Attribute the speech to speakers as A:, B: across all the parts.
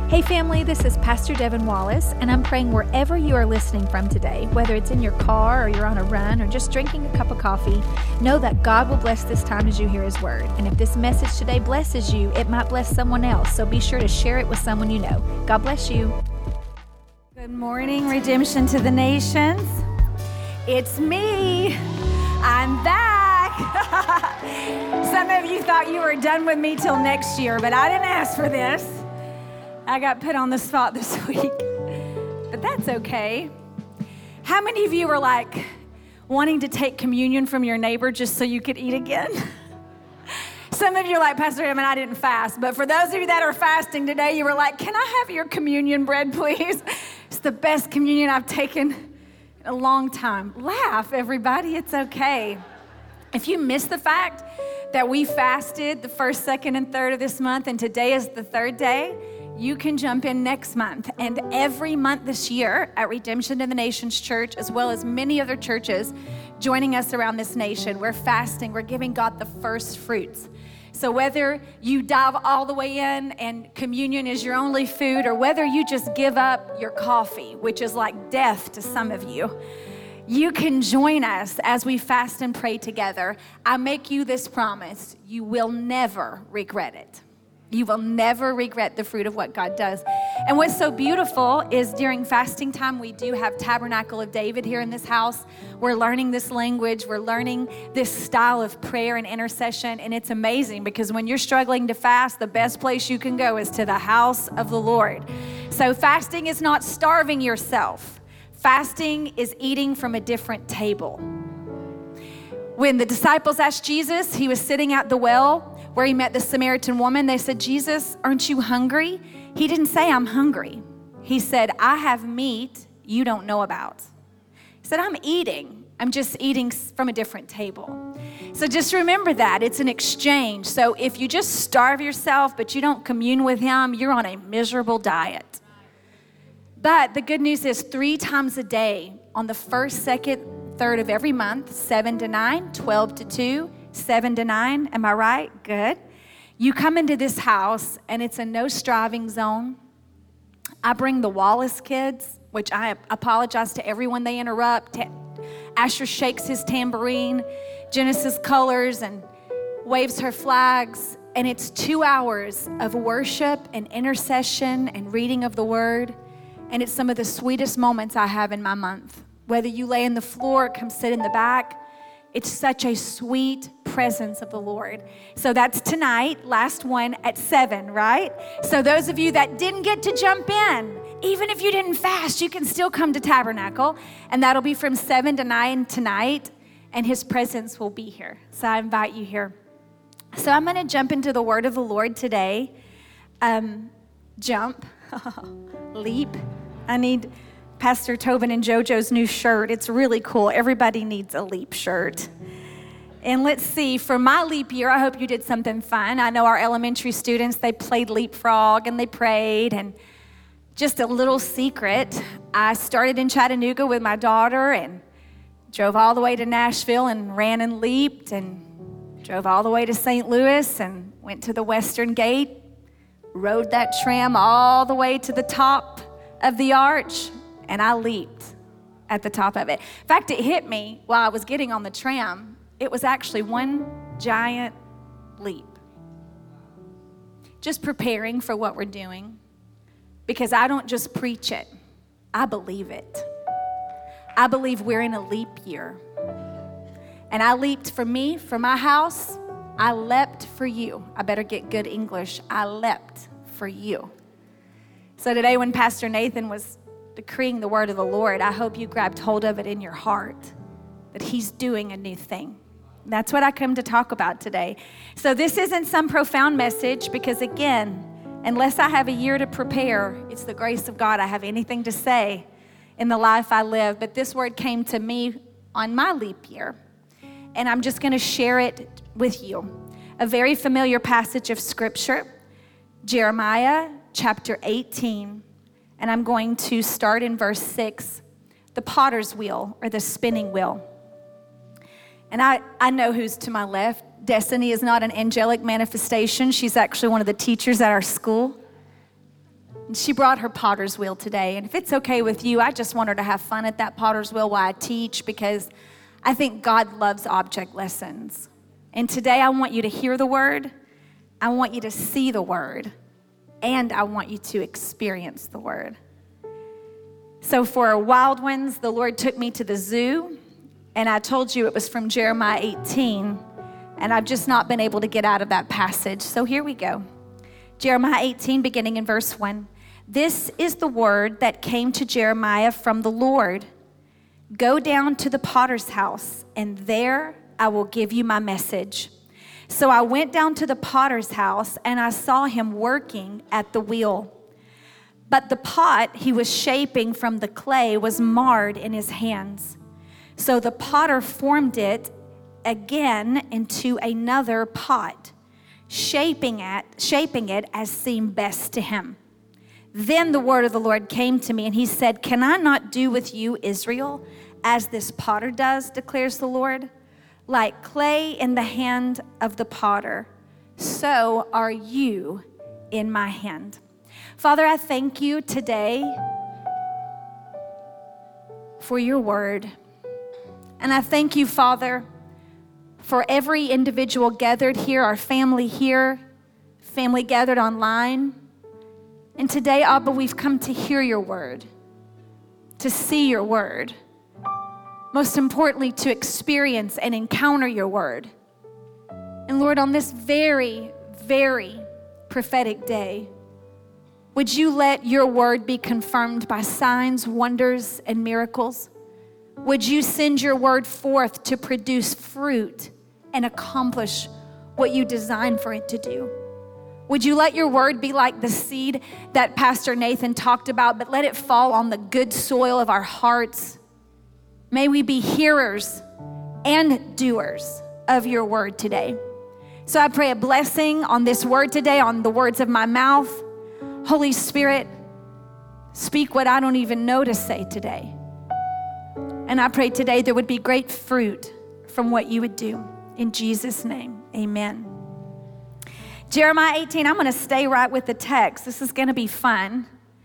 A: Hey family, this is Pastor Devin Wallace, and I'm praying wherever you are listening from today, whether it's in your car or you're on a run or just drinking a cup of coffee, know that God will bless this time as you hear His Word. And if this message today blesses you, it might bless someone else, so be sure to share it with someone you know. God bless you.
B: Good morning, Redemption to the Nations. It's me. I'm back. Some of you thought you were done with me till next year, but I didn't ask for this. I got put on the spot this week, but that's okay. How many of you were like wanting to take communion from your neighbor just so you could eat again? Some of you are like, Pastor Em, I didn't fast, but for those of you that are fasting today, you were like, can I have your communion bread, please? It's the best communion I've taken in a long time. Laugh, everybody, it's okay. If you missed the fact that we fasted the first, second, and third of this month, and today is the third day, you can jump in next month. And every month this year at Redemption to the Nations Church, as well as many other churches joining us around this nation, we're fasting, we're giving God the first fruits. So whether you dive all the way in and communion is your only food, or whether you just give up your coffee, which is like death to some of you, you can join us as we fast and pray together. I make you this promise, you will never regret it. You will never regret the fruit of what God does. And what's so beautiful is during fasting time, we do have Tabernacle of David here in this house. We're learning this language. We're learning this style of prayer and intercession. And it's amazing because when you're struggling to fast, the best place you can go is to the house of the Lord. So fasting is not starving yourself. Fasting is eating from a different table. When the disciples asked Jesus, he was sitting at the well where he met the Samaritan woman. They said, Jesus, aren't you hungry? He didn't say, I'm hungry. He said, I have meat you don't know about. He said, I'm eating. I'm just eating from a different table. So just remember that. It's an exchange. So if you just starve yourself, but you don't commune with him, you're on a miserable diet. But the good news is 3 times a day on the first, second, third of every month, 7 to 9, 12 to 2, 7 to 9, am I right? Good. You come into this house and it's a no striving zone. I bring the Wallace kids, which I apologize to everyone they interrupt. Asher shakes his tambourine, Genesis colors and waves her flags. And it's 2 hours of worship and intercession and reading of the word. And it's some of the sweetest moments I have in my month. Whether you lay on the floor or come sit in the back, it's such a sweet presence of the Lord. So that's tonight, last one at 7, right? So those of you that didn't get to jump in, even if you didn't fast, you can still come to Tabernacle. And that'll be from 7 to 9 tonight. And his presence will be here. So I invite you here. So I'm going to jump into the word of the Lord today. Jump, leap. I need Pastor Tobin and JoJo's new shirt. It's really cool. Everybody needs a leap shirt. And let's see, for my leap year, I hope you did something fun. I know our elementary students, they played leapfrog and they prayed. And just a little secret, I started in Chattanooga with my daughter and drove all the way to Nashville and ran and leaped, and drove all the way to St. Louis and went to the Western Gate, rode that tram all the way to the top of the arch, and I leaped at the top of it. In fact, it hit me while I was getting on the tram. It was actually one giant leap. Just preparing for what we're doing. Because I don't just preach it, I believe it. I believe we're in a leap year. And I leaped for me, for my house. I leapt for you. I better get good English. I leapt for you. So today when Pastor Nathan was decreeing the word of the Lord, I hope you grabbed hold of it in your heart, that he's doing a new thing. That's what I come to talk about today. So this isn't some profound message because, again, unless I have a year to prepare, it's the grace of God I have anything to say in the life I live. But this word came to me on my leap year, and I'm just going to share it with you. A very familiar passage of Scripture, Jeremiah chapter 18. And I'm going to start in verse 6, the potter's wheel or the spinning wheel. And I know who's to my left. Destiny is not an angelic manifestation. She's actually one of the teachers at our school. And she brought her potter's wheel today. And if it's okay with you, I just want her to have fun at that potter's wheel while I teach, because I think God loves object lessons. And today I want you to hear the word, I want you to see the word, and I want you to experience the word. So for Wild Ones, the Lord took me to the zoo, and I told you it was from Jeremiah 18, and I've just not been able to get out of that passage. So here we go. Jeremiah 18, beginning in verse 1. This is the word that came to Jeremiah from the Lord. Go down to the potter's house, and there I will give you my message. So I went down to the potter's house, and I saw him working at the wheel. But the pot he was shaping from the clay was marred in his hands. So the potter formed it again into another pot, shaping it as seemed best to him. Then the word of the Lord came to me, and he said, can I not do with you, Israel, as this potter does, declares the Lord? Like clay in the hand of the potter, so are you in my hand. Father, I thank you today for your word. And I thank you, Father, for every individual gathered here, our family here, family gathered online. And today, Abba, we've come to hear your word, to see your word. Most importantly, to experience and encounter your word. And Lord, on this very, very prophetic day, would you let your word be confirmed by signs, wonders, and miracles? Would you send your word forth to produce fruit and accomplish what you designed for it to do? Would you let your word be like the seed that Pastor Nathan talked about, but let it fall on the good soil of our hearts? May we be hearers and doers of your word today. So I pray a blessing on this word today, on the words of my mouth. Holy Spirit, speak what I don't even know to say today. And I pray today there would be great fruit from what you would do. In Jesus' name, amen. Jeremiah 18, I'm going to stay right with the text. This is going to be fun.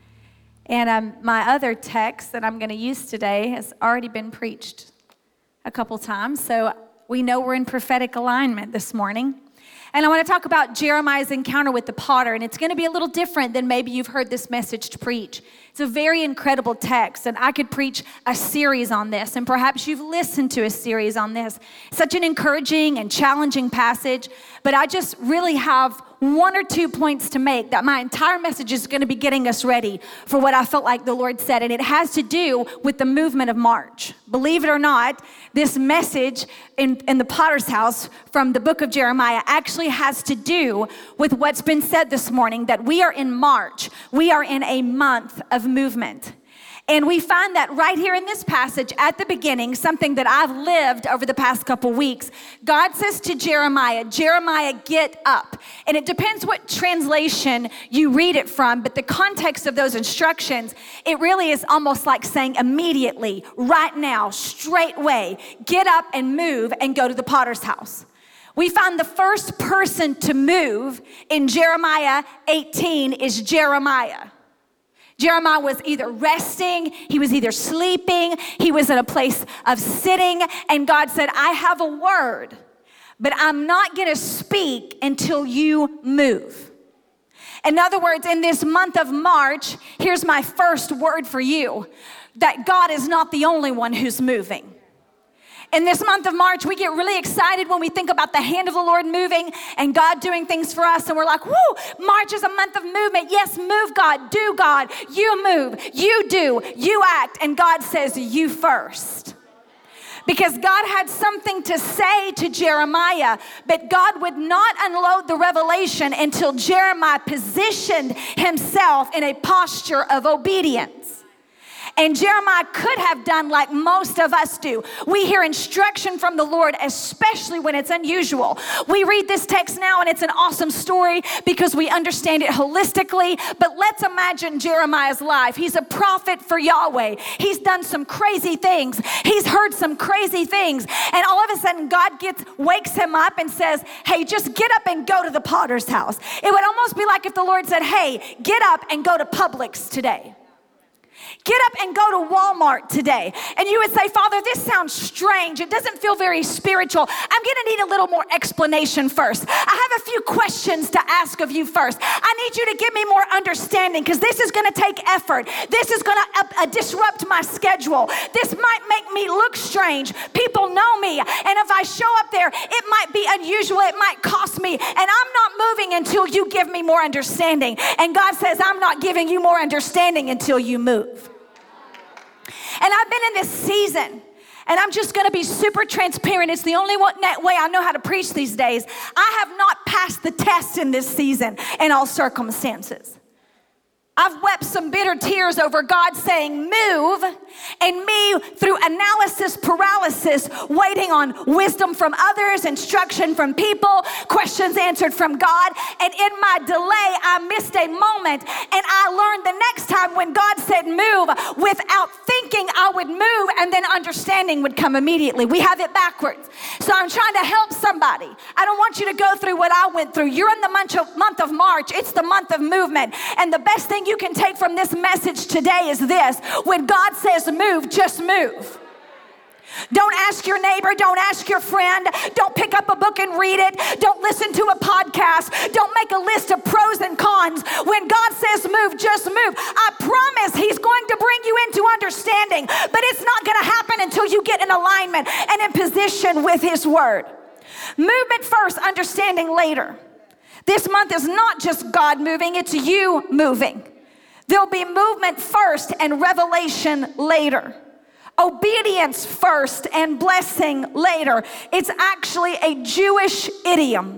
B: And my other text that I'm going to use today has already been preached a couple times. So we know we're in prophetic alignment this morning. And I want to talk about Jeremiah's encounter with the potter. And it's going to be a little different than maybe you've heard this message to preach. It's a very incredible text. And I could preach a series on this. And perhaps you've listened to a series on this. Such an encouraging and challenging passage. But I just really have one or 2 points to make that my entire message is going to be getting us ready for what I felt like the Lord said. And it has to do with the movement of March. Believe it or not, this message in the potter's house from the book of Jeremiah actually has to do with what's been said this morning, that we are in March. We are in a month of movement. And we find that right here in this passage at the beginning, something that I've lived over the past couple weeks, God says to Jeremiah, Jeremiah, get up. And it depends what translation you read it from, but the context of those instructions, it really is almost like saying immediately, right now, straightway, get up and move and go to the potter's house. We find the first person to move in Jeremiah 18 is Jeremiah. Jeremiah was either resting, he was either sleeping, he was in a place of sitting, and God said, I have a word, but I'm not going to speak until you move. In other words, in this month of March, here's my first word for you, that God is not the only one who's moving. In this month of March, we get really excited when we think about the hand of the Lord moving and God doing things for us. And we're like, whoo, March is a month of movement. Yes, move God, do God. You move, you do, you act. And God says, you first. Because God had something to say to Jeremiah, but God would not unload the revelation until Jeremiah positioned himself in a posture of obedience. And Jeremiah could have done like most of us do. We hear instruction from the Lord, especially when it's unusual. We read this text now and it's an awesome story because we understand it holistically. But let's imagine Jeremiah's life. He's a prophet for Yahweh. He's done some crazy things. He's heard some crazy things. And all of a sudden God wakes him up and says, hey, just get up and go to the potter's house. It would almost be like if the Lord said, hey, get up and go to Publix today. Get up and go to Walmart today. And you would say, Father, this sounds strange. It doesn't feel very spiritual. I'm going to need a little more explanation first. I have a few questions to ask of you first. I need you to give me more understanding because this is going to take effort. This is going to disrupt my schedule. This might make me look strange. People know me. And if I show up there, it might be unusual. It might cost me. And I'm not moving until you give me more understanding. And God says, I'm not giving you more understanding until you move. And I've been in this season, and I'm just going to be super transparent. It's the only way I know how to preach these days. I have not passed the test in this season in all circumstances. I've wept some bitter tears over God saying move, and me through analysis paralysis, waiting on wisdom from others, instruction from people, questions answered from God. And in my delay, I missed a moment, and I learned the next time when God said move, without thinking I would move, and then understanding would come immediately. We have it backwards. So I'm trying to help somebody. I don't want you to go through what I went through. You're in the month of March. It's the month of movement. And the best thing you can take from this message today is this: when God says move, just move. Don't ask your neighbor, don't ask your friend, don't pick up a book and read it, don't listen to a podcast, don't make a list of pros and cons. When God says move, just move. I promise He's going to bring you into understanding, but it's not going to happen until you get in alignment and in position with His word. Movement first, understanding later. This month is not just God moving, it's you moving. There'll be movement first and revelation later. Obedience first and blessing later. It's actually a Jewish idiom.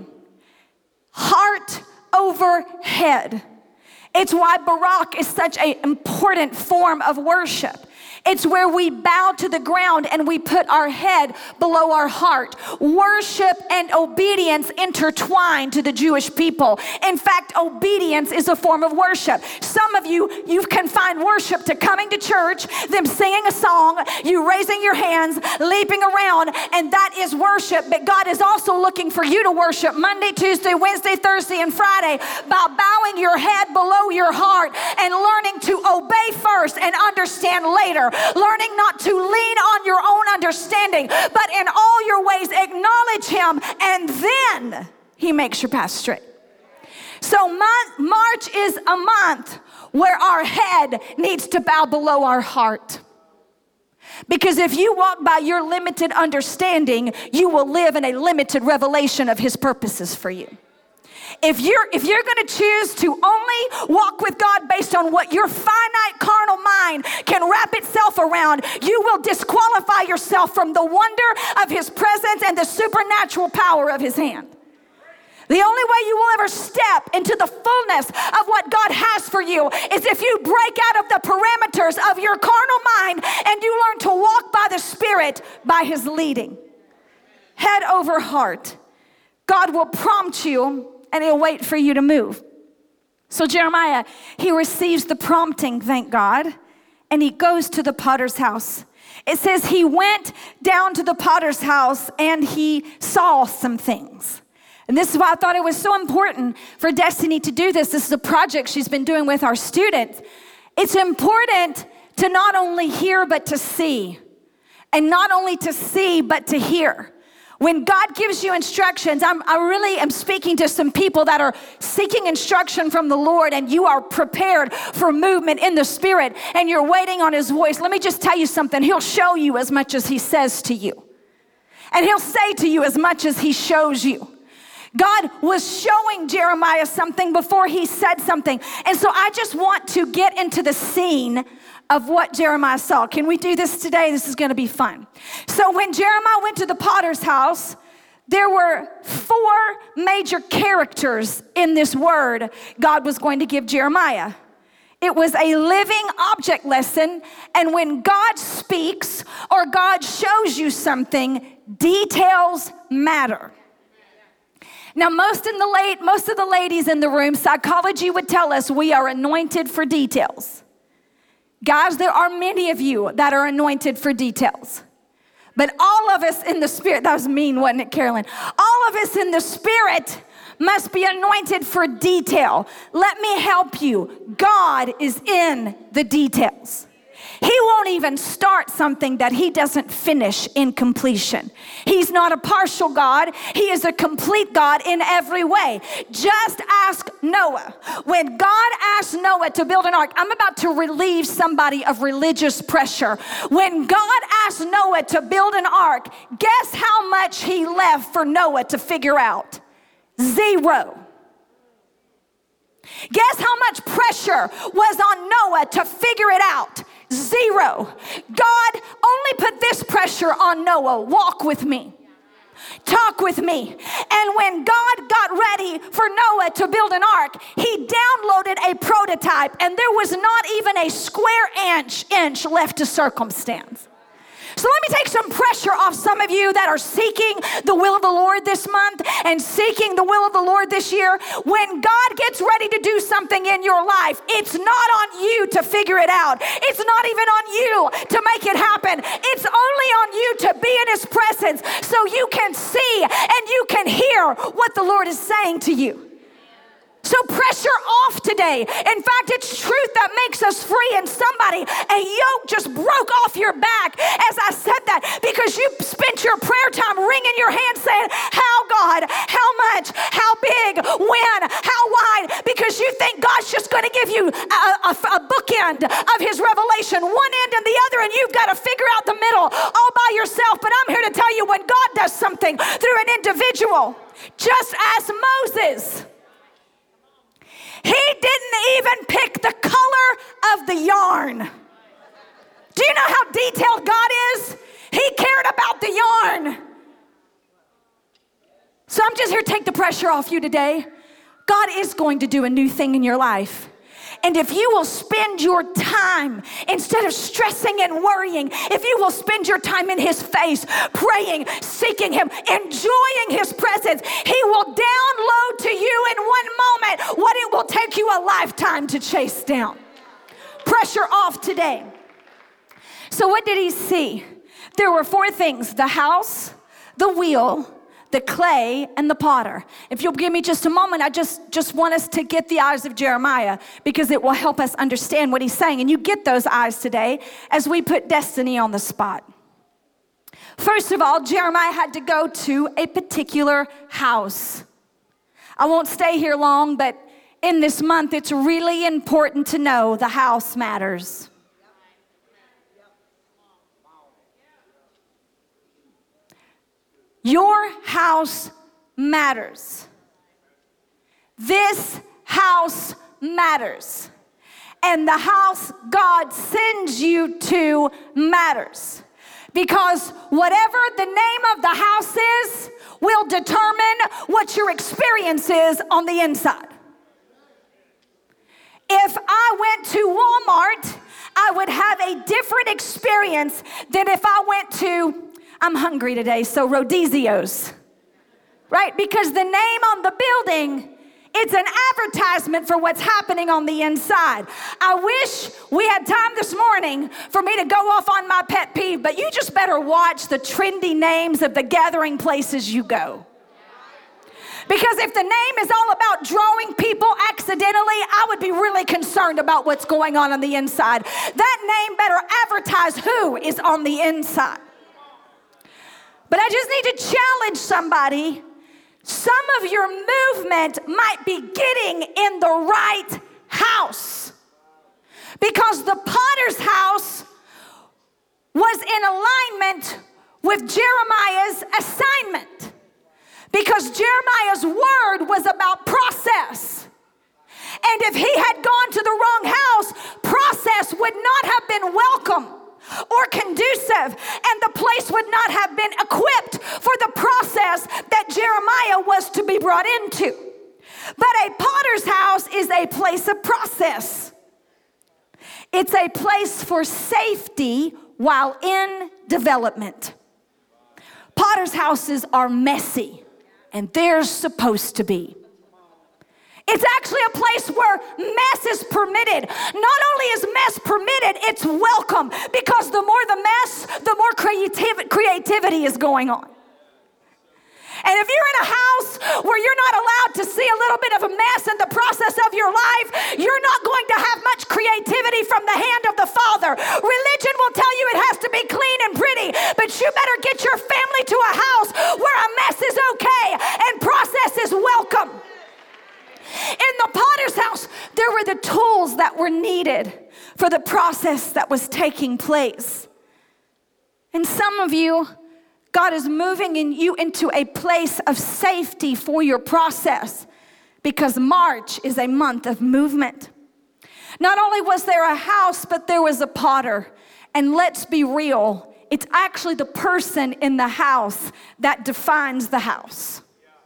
B: Heart over head. It's why Barak is such an important form of worship. It's where we bow to the ground and we put our head below our heart. Worship and obedience intertwine to the Jewish people. In fact, obedience is a form of worship. Some of you can find worship to coming to church, them singing a song, you raising your hands, leaping around, and that is worship. But God is also looking for you to worship Monday, Tuesday, Wednesday, Thursday, and Friday by bowing your head below your heart and learning to obey first and understand later. Learning not to lean on your own understanding, but in all your ways acknowledge Him, and then He makes your path straight. So March is a month where our head needs to bow below our heart. Because if you walk by your limited understanding, you will live in a limited revelation of His purposes for you. If you're going to choose to only walk with God based on what your finite carnal mind can wrap itself around, you will disqualify yourself from the wonder of His presence and the supernatural power of His hand. The only way you will ever step into the fullness of what God has for you is if you break out of the parameters of your carnal mind and you learn to walk by the Spirit, by His leading. Head over heart. God will prompt you and He'll wait for you to move. So Jeremiah, he receives the prompting, thank God, and he goes to the potter's house. It says he went down to the potter's house and he saw some things. And this is why I thought it was so important for Destiny to do this. This is a project she's been doing with our students. It's important to not only hear, but to see. And not only to see, but to hear. When God gives you instructions, I really am speaking to some people that are seeking instruction from the Lord, and you are prepared for movement in the Spirit and you're waiting on His voice. Let me just tell you something. He'll show you as much as He says to you. And He'll say to you as much as He shows you. God was showing Jeremiah something before He said something. And so I just want to get into the scene of what Jeremiah saw. Can we do this today? This is going to be fun. So when Jeremiah went to the potter's house, there were 4 major characters in this word God was going to give Jeremiah. It was a living object lesson, and when God speaks or God shows you something, details matter. Now, most of the ladies in the room, psychology would tell us we are anointed for details. Guys, there are many of you that are anointed for details. But all of us in the Spirit, that was mean, wasn't it, Carolyn? All of us in the Spirit must be anointed for detail. Let me help you. God is in the details. He won't even start something that he doesn't finish in completion. He's not a partial God. He is a complete God in every way. Just ask Noah. When God asked Noah to build an ark, I'm about to relieve somebody of religious pressure. When God asked Noah to build an ark, guess how much he left for Noah to figure out? 0. Guess how much pressure was on Noah to figure it out? 0. God only put this pressure on Noah. Walk with me. Talk with me. And when God got ready for Noah to build an ark, he downloaded a prototype, and there was not even a square inch left to circumstance. So let me take some pressure off some of you that are seeking the will of the Lord this month and seeking the will of the Lord this year. When God gets ready to do something in your life, it's not on you to figure it out. It's not even on you to make it happen. It's only on you to be in his presence so you can see and you can hear what the Lord is saying to you. So pressure off today. In fact, it's truth that makes us free. And somebody, a yoke just broke off your back as I said that, because you spent your prayer time wringing your hands saying, how, God, how much, how big, when, how wide, because you think God's just going to give you a bookend of his revelation, one end and the other, and you've got to figure out the middle all by yourself. But I'm here to tell you, when God does something through an individual, just as Moses, he didn't even pick the color of the yarn. Do you know how detailed God is? He cared about the yarn. So I'm just here to take the pressure off you today. God is going to do a new thing in your life. And if you will spend your time, instead of stressing and worrying, if you will spend your time in his face, praying, seeking him, enjoying his presence, he will download to you in one moment what it will take you a lifetime to chase down. Pressure off today. So what did he see? There were 4 things: the house, the wheel, the clay, and the potter. If you'll give me just a moment, I just want us to get the eyes of Jeremiah, because it will help us understand what he's saying. And you get those eyes today as we put destiny on the spot. First of all, Jeremiah had to go to a particular house. I won't stay here long, but in this month, it's really important to know the house matters. Your house matters. This house matters. And the house God sends you to matters. Because whatever the name of the house is will determine what your experience is on the inside. If I went to Walmart, I would have a different experience than if I went to, I'm hungry today, so Rodizio's, right? Because the name on the building, it's an advertisement for what's happening on the inside. I wish we had time this morning for me to go off on my pet peeve, but you just better watch the trendy names of the gathering places you go. Because if the name is all about drawing people accidentally, I would be really concerned about what's going on the inside. That name better advertise who is on the inside. But I just need to challenge somebody. Some of your movement might be getting in the right house. Because the potter's house was in alignment with Jeremiah's assignment. Because Jeremiah's word was about process. And if he had gone to the wrong house, process would not have been welcome or conducive, and the place would not have been equipped for the process that Jeremiah was to be brought into. But a potter's house is a place of process. It's a place for safety while in development. Potter's houses are messy, and they're supposed to be. It's actually a place where mess is permitted. Not only is mess permitted, it's welcome, because the more the mess, the more creativity is going on. And if you're in a house where you're not allowed to see a little bit of a mess in the process of your life, you're not going to have much creativity from the hand of the Father. Religion will tell you it has to be clean and pretty, but you better get your family to a house where a mess is okay and process is welcome. In the Potter's house, there were the tools that were needed for the process that was taking place. And some of you, God is moving you into a place of safety for your process, because March is a month of movement. Not only was there a house, but there was a potter. And let's be real, it's actually the person in the house that defines the house.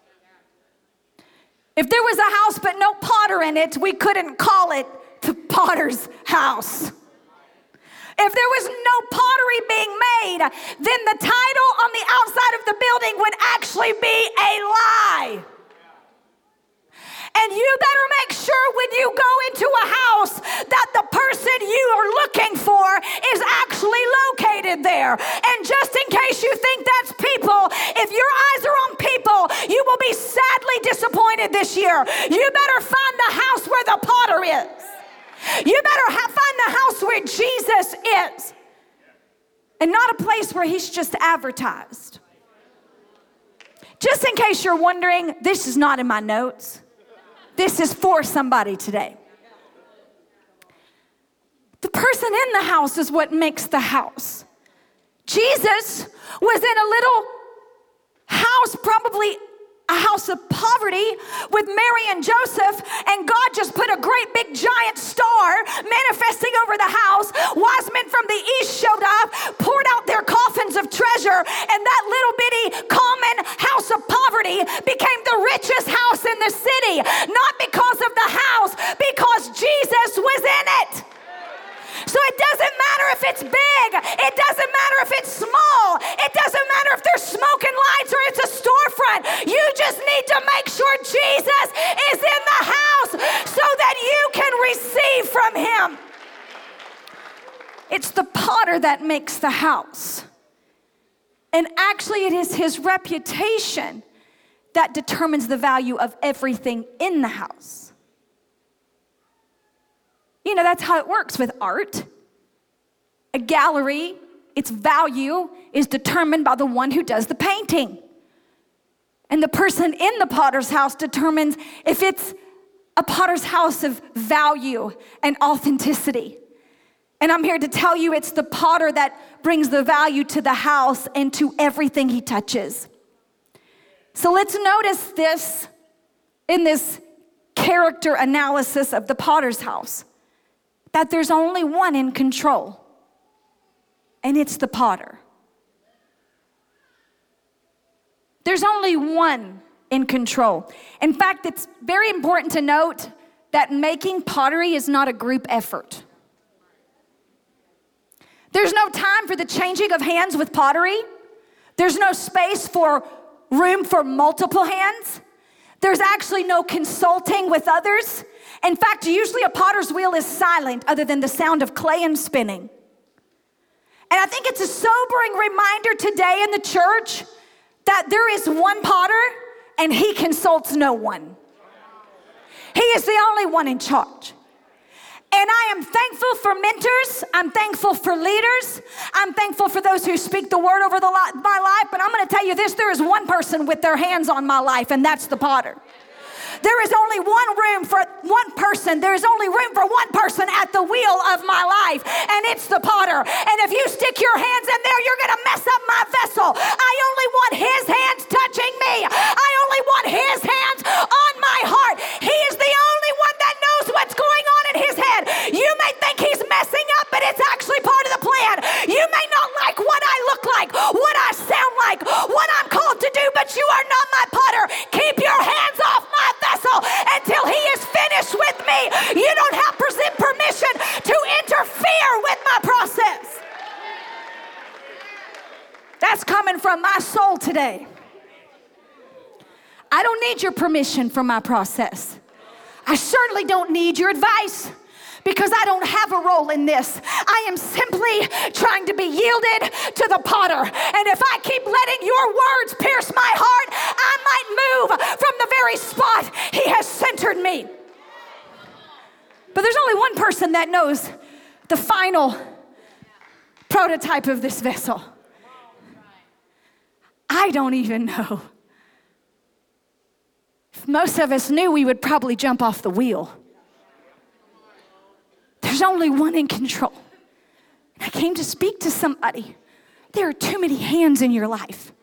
B: If there was a house but no potter in it, we couldn't call it the potter's house. If there was no pottery being made, then the title on the outside of the building would actually be a lie. And you better make sure when you go into a house that the person you are looking for is actually located there. And just in case you think that's people, if your eyes are on people, you will be sadly disappointed this year. You better find the house where the potter is. You better find the house where Jesus is, and not a place where he's just advertised. Just in case you're wondering, this is not in my notes. This is for somebody today. The person in the house is what makes the house. Jesus was in a little house, probably a house of poverty, with Mary and Joseph, and God just put a great big giant star manifesting over the house. Wise men from the east showed up, poured out their coffins of treasure, and that little bitty common house of poverty became the richest house in the city, not because of the house, because Jesus was in it. So it doesn't matter if it's big, it doesn't matter if it's small, it doesn't matter if there's smoke and lights or it's a storefront. You just need to make sure Jesus is in the house so that you can receive from him. It's the potter that makes the house. And actually it is his reputation that determines the value of everything in the house. You know, that's how it works with art. A gallery, its value is determined by the one who does the painting. And the person in the potter's house determines if it's a potter's house of value and authenticity. And I'm here to tell you it's the potter that brings the value to the house and to everything he touches. So let's notice this in this character analysis of the potter's house, that there's only one in control, and it's the potter. There's only one in control. In fact, it's very important to note that making pottery is not a group effort. There's no time for the changing of hands with pottery. There's no space for room for multiple hands. There's actually no consulting with others. In fact, usually a potter's wheel is silent other than the sound of clay and spinning. And I think it's a sobering reminder today in the church that there is one potter and he consults no one. He is the only one in charge. And I am thankful for mentors. I'm thankful for leaders. I'm thankful for those who speak the word over my life. But I'm going to tell you this, there is one person with their hands on my life, and that's the potter. There is only one room for one person. There is only room for one person at the wheel of my life, and it's the potter. And if you stick your hands in there, you're going to mess up my vessel. I only want his hands touching me. I only want his hands on my heart. He is the only one that knows what's going on in his head. You may think he's messing up, but it's actually part of the plan. You may not like what I look like, what I sound like, what I'm called to do, but you are not my potter. Keep your hands off my vessel until he is finished with me. You don't have permission to interfere coming from my soul today. I don't need your permission for my process. I certainly don't need your advice, because I don't have a role in this. I am simply trying to be yielded to the potter. And if I keep letting your words pierce my heart, I might move from the very spot he has centered me. But there's only one person that knows the final prototype of this vessel. I don't even know. If most of us knew, we would probably jump off the wheel. There's only one in control. And I came to speak to somebody. There are too many hands in your life.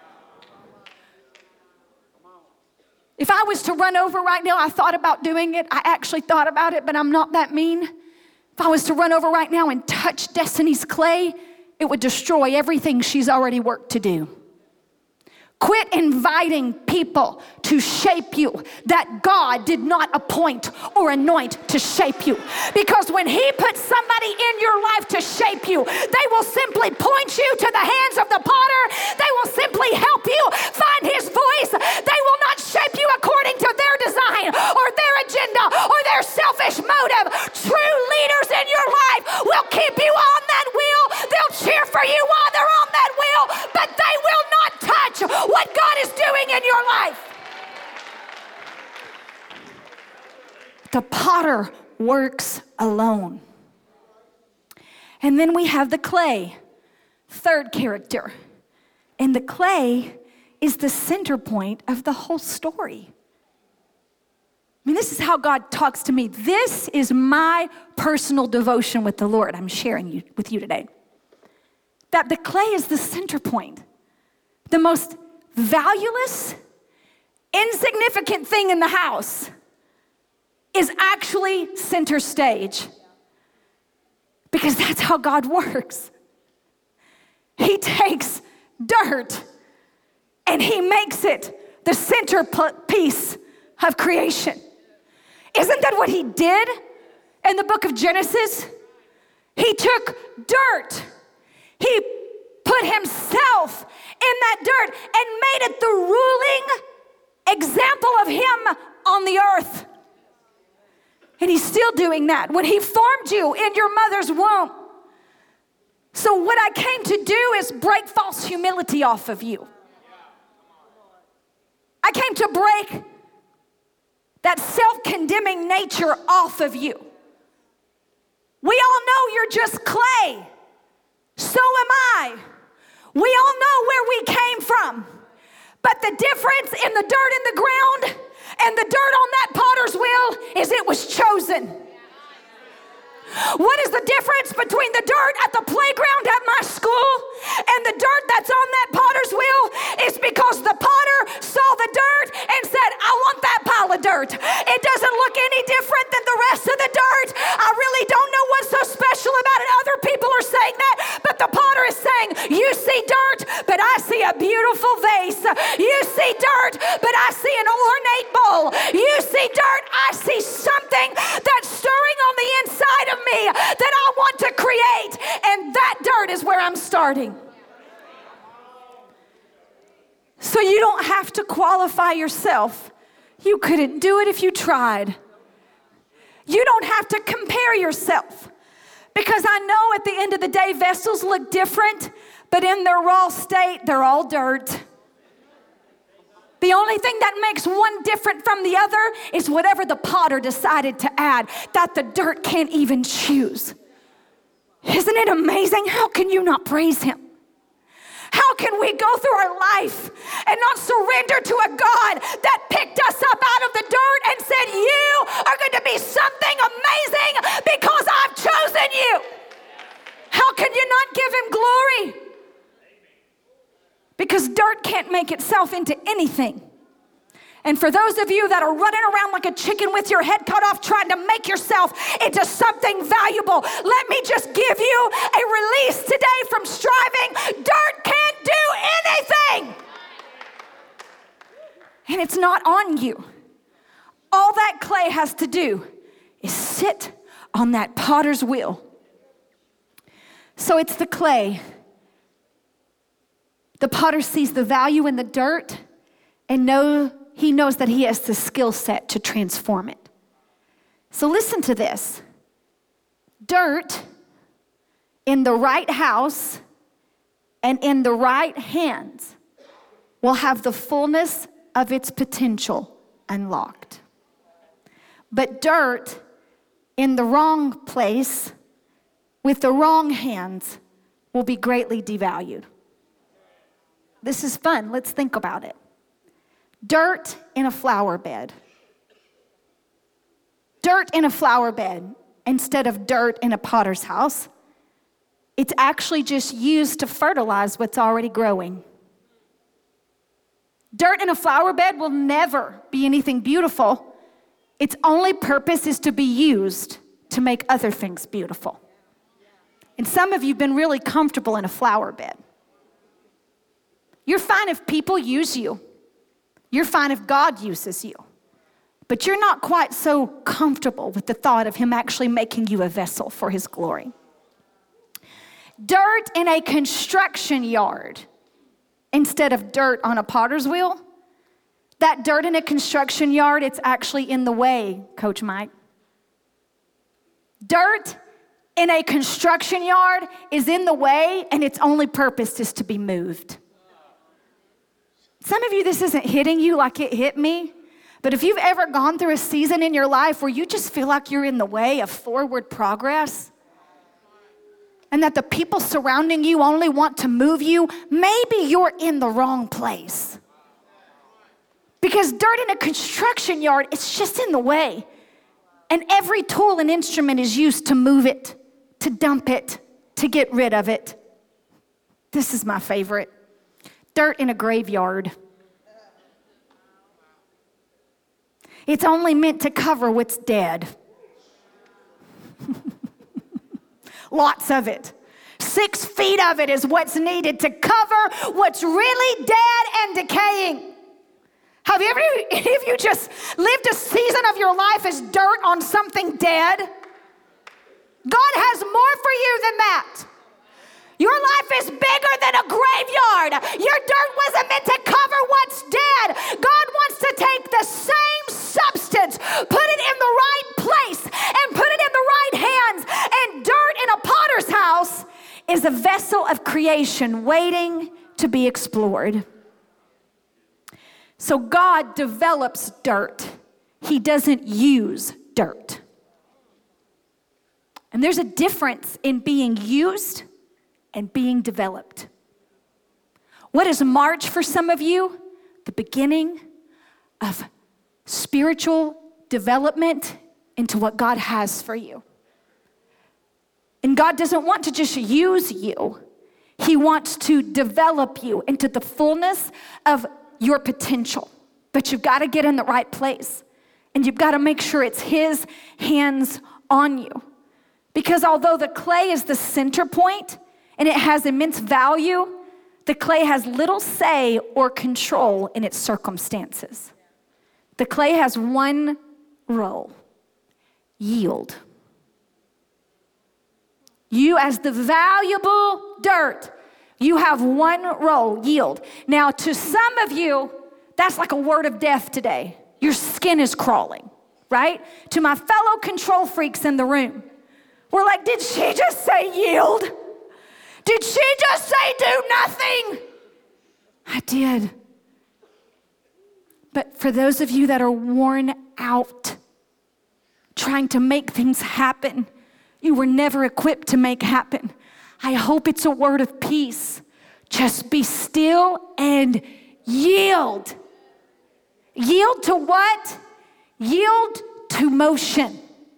B: If I was to run over right now, I thought about doing it. I actually thought about it, but I'm not that mean. If I was to run over right now and touch Destiny's clay, it would destroy everything she's already worked to do. Quit inviting people to shape you that God did not appoint or anoint to shape you. Because when he puts somebody in your life to shape you, they will simply point you to the hands of the potter. They will simply help you find his voice. They will not shape you according to their design or their agenda or their selfish motive. True leaders in your life will keep you on that wheel. They'll cheer for you while they're on that wheel, but they will not touch what God is doing in your life. The potter works alone. And then we have the clay, third character. And the clay is the center point of the whole story. I mean, this is how God talks to me. This is my personal devotion with the Lord I'm sharing with you today. That the clay is the center point. The most valueless, insignificant thing in the house is actually center stage. Because that's how God works. He takes dirt and he makes it the center piece of creation. Isn't that what he did in the book of Genesis? He took dirt. He put himself in that dirt and made it the ruling example of him on the earth. And he's still doing that when he formed you in your mother's womb. So what I came to do is break false humility off of you. I came to break that self-condemning nature off of you. We all know you're just clay. So am I. We all know where we came from. But the difference in the dirt in the ground and the dirt on that potter's wheel is it was chosen. What is the difference between the dirt at the playground at my school and the dirt that's on that potter's wheel? It's because the potter saw the dirt and said, I want that pile of dirt. It doesn't look any different than the rest of the dirt. I really don't know what's so special about it. Other people are saying that, but the potter is saying, you see dirt, but I see a beautiful vase. You see dirt, but I see an ornate bowl. You see dirt, I see something that's stirring on the inside of me that I want to create, and that dirt is where I'm starting. So you don't have to qualify yourself. You couldn't do it if you tried. You don't have to compare yourself, because I know at the end of the day vessels look different, but in their raw state they're all dirt. The only thing that makes one different from the other is whatever the potter decided to add that the dirt can't even choose. Isn't it amazing? How can you not praise him? How can we go through our life and not surrender to a God that picked us up out of the dirt and said, you are going to be something amazing because I've chosen you? How can you not give him glory? Because dirt can't make itself into anything. And for those of you that are running around like a chicken with your head cut off trying to make yourself into something valuable, let me just give you a release today from striving. Dirt can't do anything. And it's not on you. All that clay has to do is sit on that potter's wheel. So it's the clay The potter sees the value in the dirt and he knows that he has the skill set to transform it. So listen to this. Dirt in the right house and in the right hands will have the fullness of its potential unlocked. But dirt in the wrong place with the wrong hands will be greatly devalued. This is fun. Let's think about it. Dirt in a flower bed. Dirt in a flower bed instead of dirt in a potter's house. It's actually just used to fertilize what's already growing. Dirt in a flower bed will never be anything beautiful. Its only purpose is to be used to make other things beautiful. And some of you have been really comfortable in a flower bed. You're fine if people use you. You're fine if God uses you. But you're not quite so comfortable with the thought of him actually making you a vessel for his glory. Dirt in a construction yard instead of dirt on a potter's wheel. That dirt in a construction yard, it's actually in the way, Coach Mike. Dirt in a construction yard is in the way, and its only purpose is to be moved. Some of you, this isn't hitting you like it hit me, but if you've ever gone through a season in your life where you just feel like you're in the way of forward progress, and that the people surrounding you only want to move you, maybe you're in the wrong place. Because dirt in a construction yard, it's just in the way. And every tool and instrument is used to move it, to dump it, to get rid of it. This is my favorite. Dirt in a graveyard. It's only meant to cover what's dead. Lots of it. 6 feet of it is what's needed to cover what's really dead and decaying. Have you ever, any of you just lived a season of your life as dirt on something dead? God has more for you than that. Your life is bigger than a graveyard. Your dirt wasn't meant to cover what's dead. God wants to take the same substance, put it in the right place, and put it in the right hands. And dirt in a potter's house is a vessel of creation waiting to be explored. So God develops dirt. He doesn't use dirt. And there's a difference in being used and being developed. What is March for some of you? The beginning of spiritual development into what God has for you. And God doesn't want to just use you. He wants to develop you into the fullness of your potential. But you've got to get in the right place. And you've got to make sure it's his hands on you. Because although the clay is the center point and it has immense value, the clay has little say or control in its circumstances. The clay has one role: yield. You, as the valuable dirt, you have one role: yield. Now, to some of you, that's like a word of death today. Your skin is crawling, right? To my fellow control freaks in the room, we're like, did she just say yield? Did she just say do nothing? I did. But for those of you that are worn out, trying to make things happen, you were never equipped to make happen. I hope it's a word of peace. Just be still and yield. Yield to what? Yield to motion.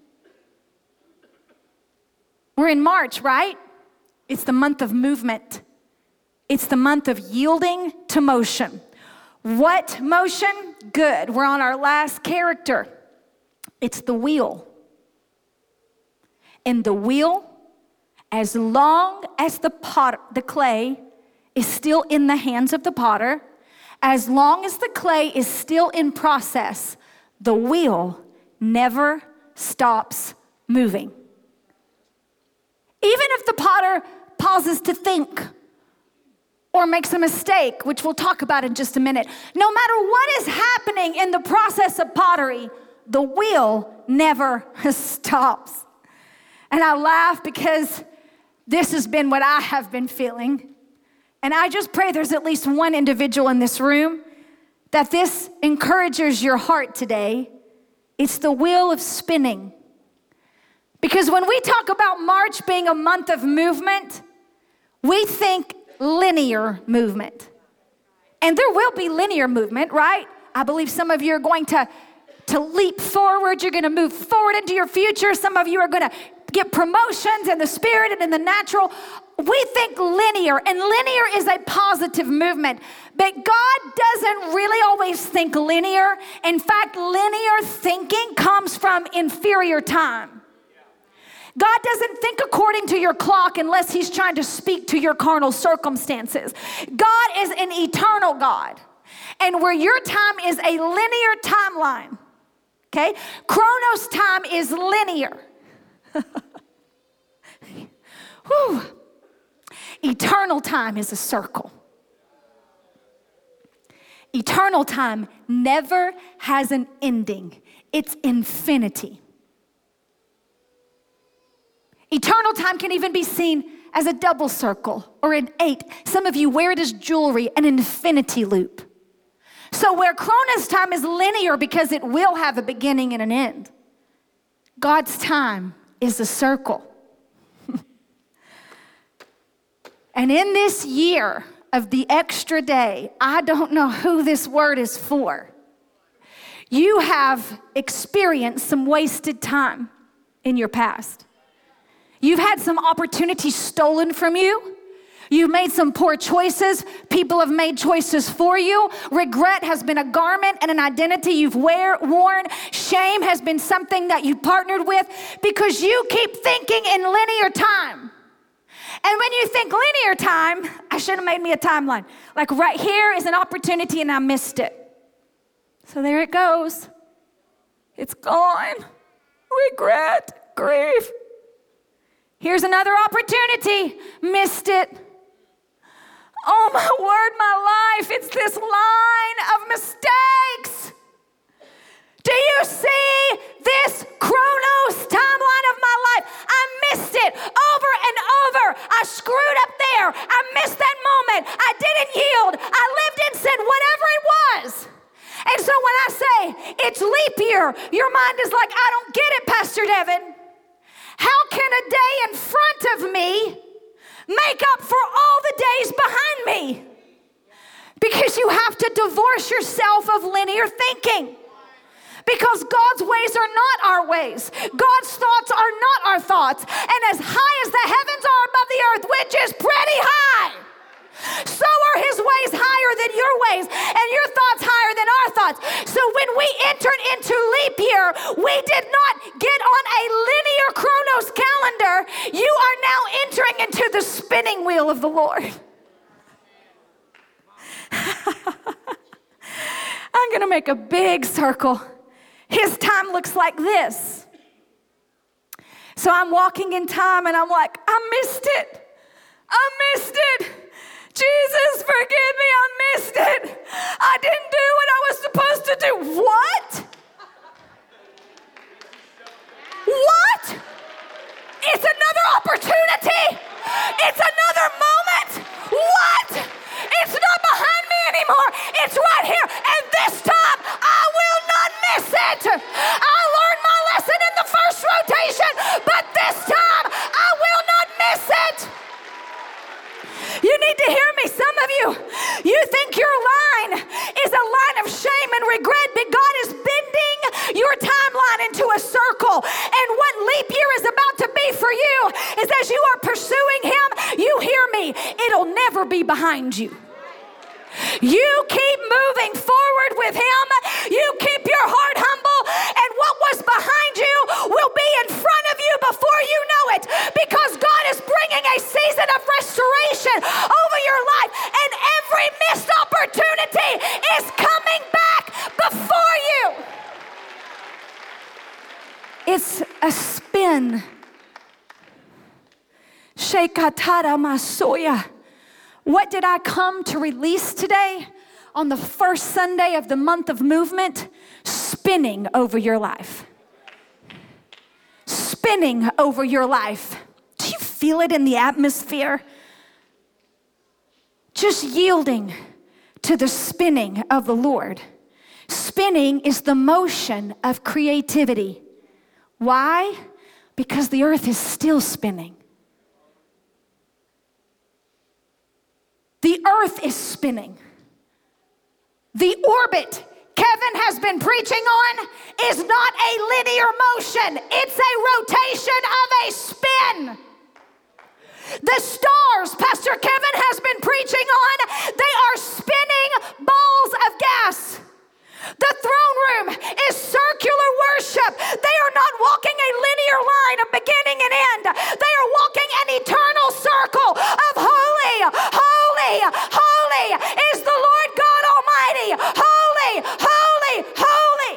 B: We're in March, right? It's the month of movement. It's the month of yielding to motion. What motion? Good. We're on our last character. It's the wheel. And the wheel, as long as the clay is still in the hands of the potter, as long as the clay is still in process, the wheel never stops moving. Even if the potter pauses to think, or makes a mistake, which we'll talk about in just a minute, no matter what is happening in the process of pottery, the wheel never stops. And I laugh because this has been what I have been feeling. And I just pray there's at least one individual in this room that this encourages your heart today. It's the wheel of spinning. Because when we talk about March being a month of movement, we think linear movement. And there will be linear movement, right? I believe some of you are going to leap forward. You're going to move forward into your future. Some of you are going to get promotions in the spirit and in the natural. We think linear, and linear is a positive movement. But God doesn't really always think linear. In fact, linear thinking comes from inferior time. God doesn't think according to your clock unless he's trying to speak to your carnal circumstances. God is an eternal God. And where your time is a linear timeline, okay? Chronos time is linear. Whew. Eternal time is a circle. Eternal time never has an ending. It's infinity. Eternal time can even be seen as a double circle or an 8. Some of you wear it as jewelry, an infinity loop. So where Chronos time is linear because it will have a beginning and an end, God's time is a circle. And in this year of the extra day, I don't know who this word is for. You have experienced some wasted time in your past. You've had some opportunities stolen from you. You've made some poor choices. People have made choices for you. Regret has been a garment and an identity you've worn. Shame has been something that you partnered with because you keep thinking in linear time. And when you think linear time, I should have made me a timeline. Like right here is an opportunity and I missed it. So there it goes. It's gone. Regret, grief. Here's another opportunity. Missed it. Oh my word, my life. It's this line of mistakes. Do you see this Chronos timeline of my life? I missed it over and over. I screwed up there. I missed that moment. I didn't yield. I lived in sin, whatever it was. And so when I say it's leap year, your mind is like, I don't get it, Pastor Devin. How can a day in front of me make up for all the days behind me? Because you have to divorce yourself of linear thinking. Because God's ways are not our ways. God's thoughts are not our thoughts. And as high as the heavens are above the earth, which is pretty high, so are his ways higher than your ways, and your thoughts higher than our thoughts. So when we entered into leap year, we did not get on a linear Chronos calendar. You are now entering into the spinning wheel of the Lord. I'm going to make a big circle. His time looks like this. So I'm walking in time and I'm like, I missed it. I missed it. Jesus, forgive me, I missed it. I didn't do what I was supposed to do. What? What? It's another opportunity. It's another moment. What? It's not behind me anymore. It's right here. And this time, I will not miss it. I learned my lesson in the first rotation, but this time, I will not miss it. You need to hear me, some of you think your line is a line of shame and regret, but God is bending your timeline into a circle. And what leap year is about to be for you is as you are pursuing him, you hear me, it'll never be behind you. You keep moving forward with him. You keep your heart humble, and what was behind you will be in front of you before you know it, because God is bringing a season of restoration over your life, and every missed opportunity is coming back before you. It's a spin. Shekatara masoya. What did I come to release today on the first Sunday of the month of movement? Spinning over your life. Spinning over your life. Do you feel it in the atmosphere? Just yielding to the spinning of the Lord. Spinning is the motion of creativity. Why? Because the earth is still spinning. The earth is spinning. The orbit Kevin has been preaching on is not a linear motion. It's a rotation of a spin. The stars Pastor Kevin has been preaching on, they are spinning balls of gas. The throne room is circular worship. They are not walking a linear line of beginning and end. They are walking an eternal circle of holy, holy, holy is the Lord God Almighty. Holy, holy, holy.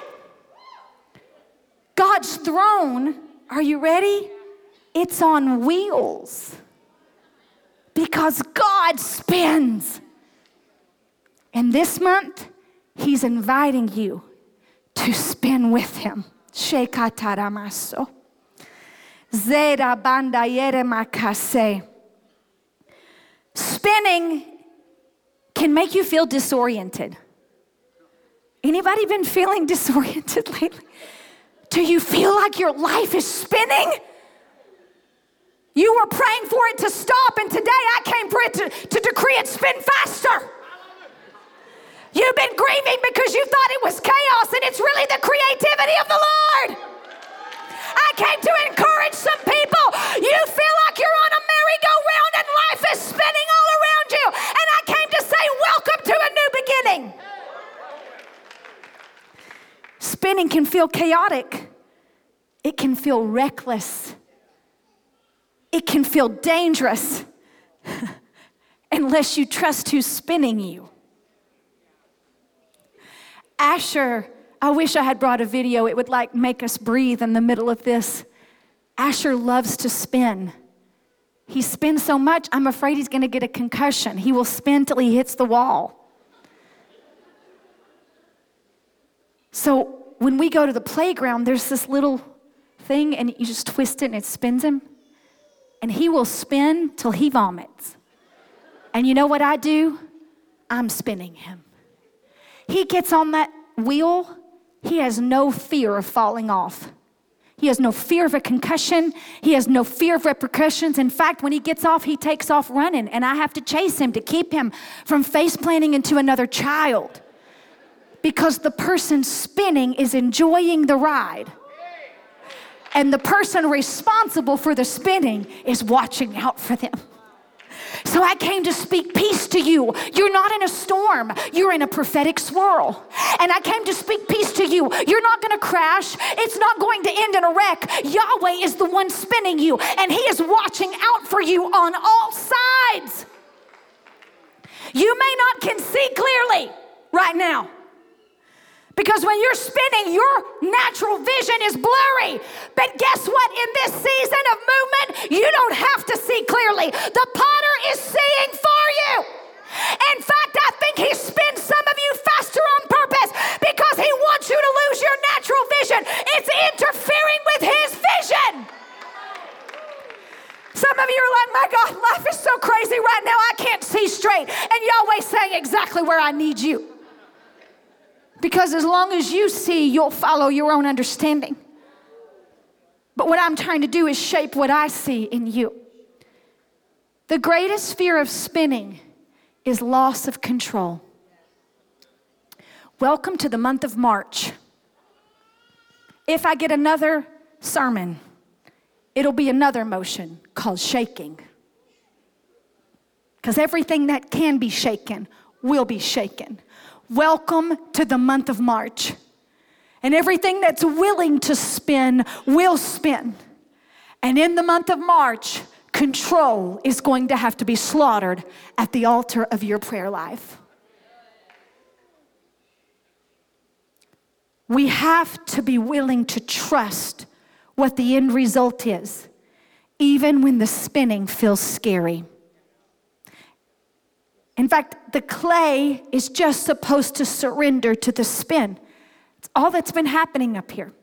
B: God's throne, are you ready? It's on wheels. Because God spins. And this month, He's inviting you to spin with Him. Shekataramaso. Zera bandayere makase. Spinning can make you feel disoriented. Anybody been feeling disoriented lately? Do you feel like your life is spinning? You were praying for it to stop, and today I came for it to decree it spin faster. You've been grieving because you thought it was chaos, and it's really the creativity of the Lord. I came to encourage some people. You feel like you're on a merry-go-round and life is spinning all around you, and I came to say welcome to a new beginning. Spinning can feel chaotic. It can feel reckless. It can feel dangerous unless you trust who's spinning you. Asher, I wish I had brought a video. It would make us breathe in the middle of this. Asher loves to spin. He spins so much, I'm afraid he's going to get a concussion. He will spin till he hits the wall. So when we go to the playground, there's this little thing, and you just twist it, and it spins him. And he will spin till he vomits. And you know what I do? I'm spinning him. He gets on that wheel, he has no fear of falling off. He has no fear of a concussion. He has no fear of repercussions. In fact, when he gets off, he takes off running, and I have to chase him to keep him from face planting into another child. Because the person spinning is enjoying the ride. And the person responsible for the spinning is watching out for them. So I came to speak peace to you. You're not in a storm. You're in a prophetic swirl. And I came to speak peace to you. You're not going to crash. It's not going to end in a wreck. Yahweh is the one spinning you, and He is watching out for you on all sides. You may not can see clearly right now. Because when you're spinning, your natural vision is blurry. But guess what? In this season of movement, you don't have to see clearly. The potter is seeing for you. In fact, I think He spins some of you faster on purpose because He wants you to lose your natural vision. It's interfering with His vision. Some of you are like, my God, life is so crazy right now, I can't see straight. And Yahweh's saying exactly where I need you. Because as long as you see, you'll follow your own understanding. But what I'm trying to do is shape what I see in you. The greatest fear of spinning is loss of control. Welcome to the month of March. If I get another sermon, it'll be another motion called shaking. Because everything that can be shaken will be shaken. Welcome to the month of March. And everything that's willing to spin will spin. And in the month of March, control is going to have to be slaughtered at the altar of your prayer life. We have to be willing to trust what the end result is, even when the spinning feels scary. In fact, the clay is just supposed to surrender to the spin. It's all that's been happening up here.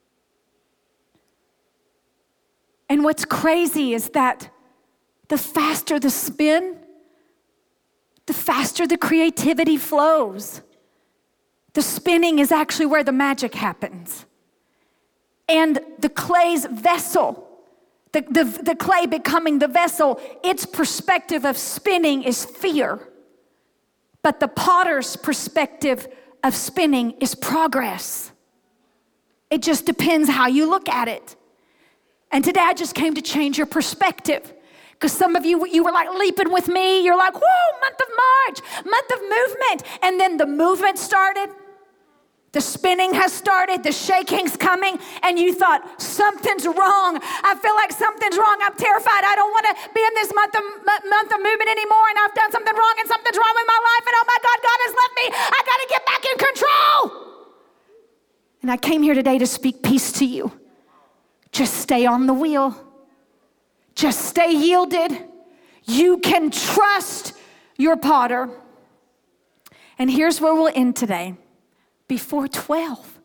B: And what's crazy is that the faster the spin, the faster the creativity flows. The spinning is actually where the magic happens. And the clay's vessel, the clay becoming the vessel, its perspective of spinning is fear. But the potter's perspective of spinning is progress. It just depends how you look at it. And today I just came to change your perspective. Because some of you were like leaping with me. You're like, whoa, month of March, month of movement. And then the movement started. The spinning has started. The shaking's coming. And you thought, something's wrong. I feel like something's wrong. I'm terrified. I don't want to be in this month of movement anymore. And I've done something wrong. And something's wrong with my life. And oh my God, God has left me. I got to get back in control. And I came here today to speak peace to you. Just stay on the wheel. Just stay yielded. You can trust your potter. And here's where we'll end today. Before 12.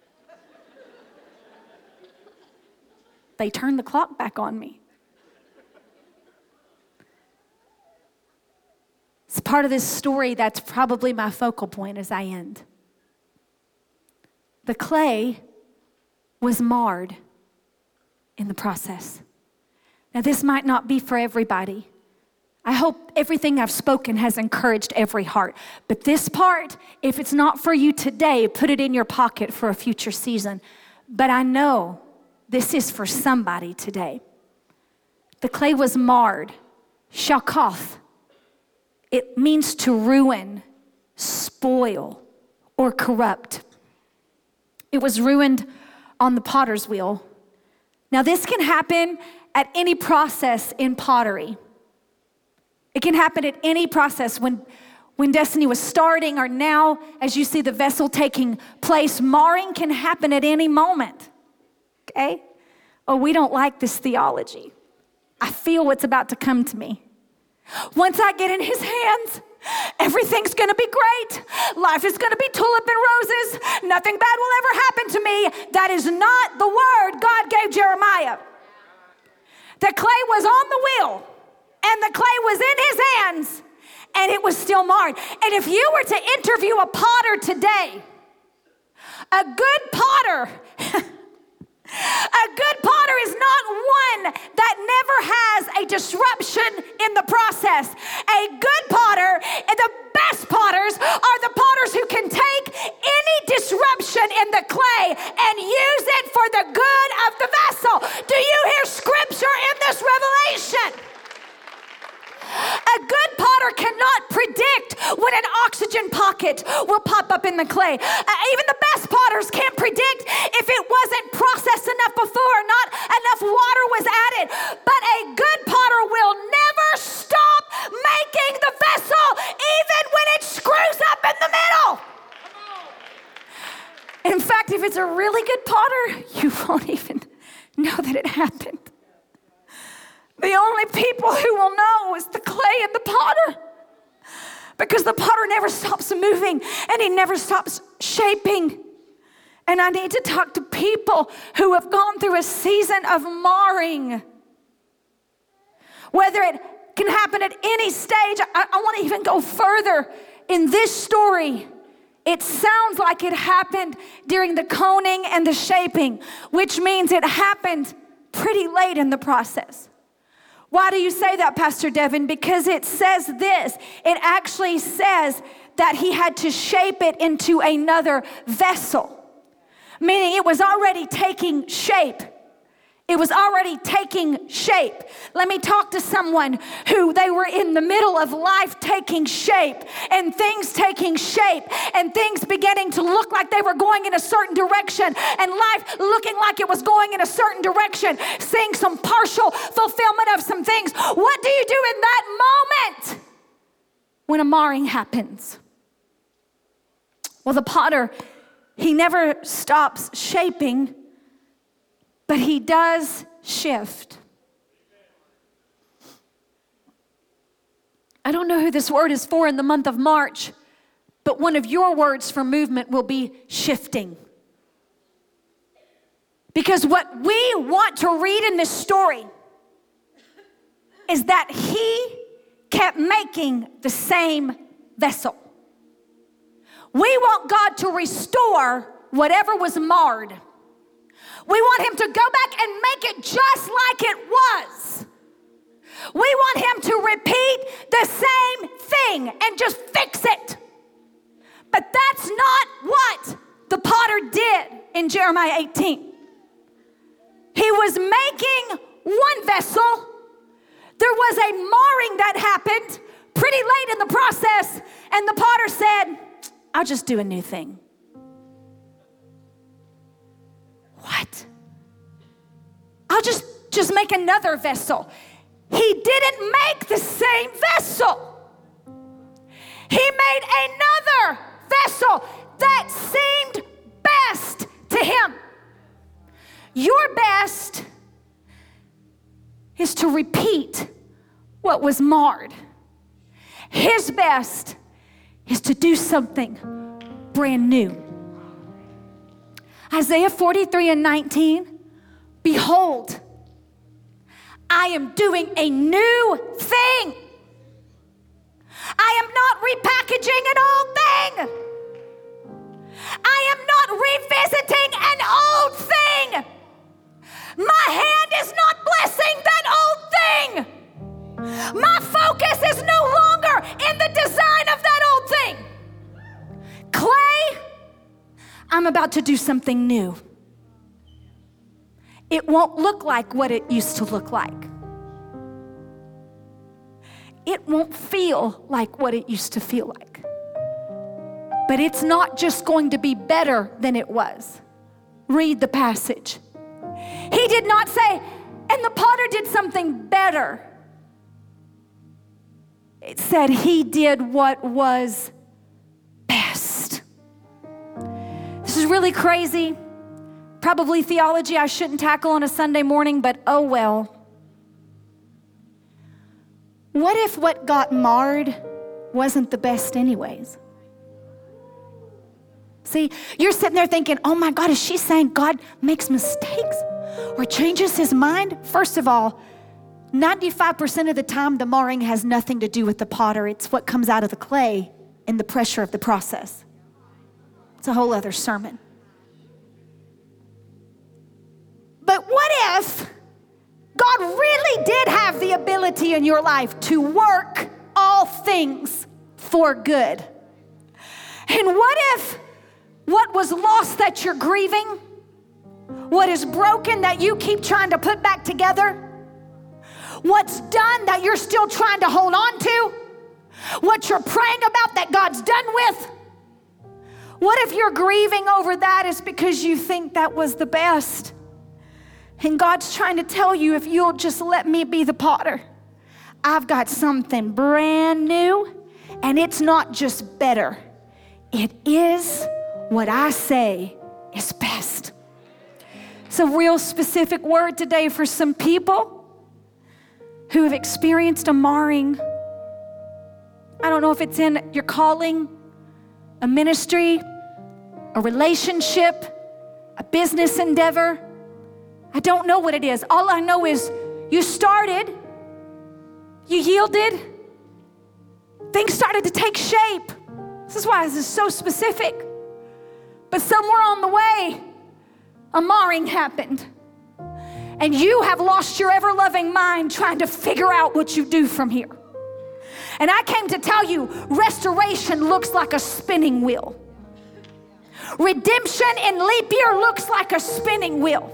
B: They turned the clock back on me. It's part of this story that's probably my focal point as I end. The clay was marred in the process. Now, this might not be for everybody. I hope everything I've spoken has encouraged every heart. But this part, if it's not for you today, put it in your pocket for a future season. But I know this is for somebody today. The clay was marred. Shakoth. It means to ruin, spoil, or corrupt. It was ruined on the potter's wheel. Now, this can happen at any process in pottery. It can happen at any process when Destiny was starting or now as you see the vessel taking place. Marring can happen at any moment, okay? Oh, we don't like this theology. I feel what's about to come to me. Once I get in his hands, everything's gonna be great. Life is gonna be tulip and roses. Nothing bad will ever happen to me. That is not the word God gave Jeremiah. The clay was on the wheel. And the clay was in his hands, and it was still marred. And if you were to interview a potter today, a good potter is not one that never has a disruption in the process. A good potter, and the best potters are the potters who can take any disruption in the clay and use it for the good of the vessel. Do you hear scripture in this revelation? A good potter cannot predict when an oxygen pocket will pop up in the clay. Even the best potters can't predict if it wasn't processed enough before, not enough water was added. But a good potter will never stop making the vessel, even when it screws up in the middle. In fact, if it's a really good potter, you won't even know that it happened. The only people who will know is the clay and the potter. Because the potter never stops moving and he never stops shaping. And I need to talk to people who have gone through a season of marring. Whether it can happen at any stage, I want to even go further. In this story, it sounds like it happened during the coning and the shaping, which means it happened pretty late in the process. Why do you say that, Pastor Devin? Because it says this. It actually says that he had to shape it into another vessel, meaning it was already taking shape. It was already taking shape. Let me talk to someone who they were in the middle of life taking shape and things taking shape and things beginning to look like they were going in a certain direction and life looking like it was going in a certain direction, seeing some partial fulfillment of some things. What do you do in that moment when a marring happens? Well, the potter, he never stops shaping, but he does shift. I don't know who this word is for in the month of March, but one of your words for movement will be shifting. Because what we want to read in this story is that he kept making the same vessel. We want God to restore whatever was marred. We want him to go back and make it just like it was. We want him to repeat the same thing and just fix it. But that's not what the potter did in Jeremiah 18. He was making one vessel. There was a marring that happened pretty late in the process, and the potter said, I'll just do a new thing. What? I'll just make another vessel. He didn't make the same vessel. He made another vessel that seemed best to him. Your best is to repeat what was marred. His best is to do something brand new. Isaiah 43:19, behold, I am doing a new thing. I am not repackaging an old thing. I am not revisiting an old thing. My hand is not blessing that old thing. My focus is no longer in the design of that old thing. Clay, I'm about to do something new. It won't look like what it used to look like. It won't feel like what it used to feel like. But it's not just going to be better than it was. Read the passage. He did not say, and the potter did something better. It said he did what was best. This is really crazy. Probably theology I shouldn't tackle on a Sunday morning, but oh well. What if what got marred wasn't the best anyways? See, you're sitting there thinking, oh my God, is she saying God makes mistakes or changes his mind? First of all, 95% of the time, the marring has nothing to do with the potter. It's what comes out of the clay and the pressure of the process. It's a whole other sermon. But what if God really did have the ability in your life to work all things for good? And what if what was lost that you're grieving, what is broken that you keep trying to put back together, what's done that you're still trying to hold on to, what you're praying about that God's done with, what if you're grieving over that is because you think that was the best? And God's trying to tell you, if you'll just let me be the potter, I've got something brand new, and it's not just better. It is what I say is best. It's a real specific word today for some people who have experienced a marring. I don't know if it's in your calling, a ministry, a relationship, a business endeavor. I don't know what it is. All I know is you started, you yielded, things started to take shape. This is why this is so specific. But somewhere on the way, a marring happened. And you have lost your ever-loving mind trying to figure out what you do from here. And I came to tell you, restoration looks like a spinning wheel. Redemption in leap year looks like a spinning wheel.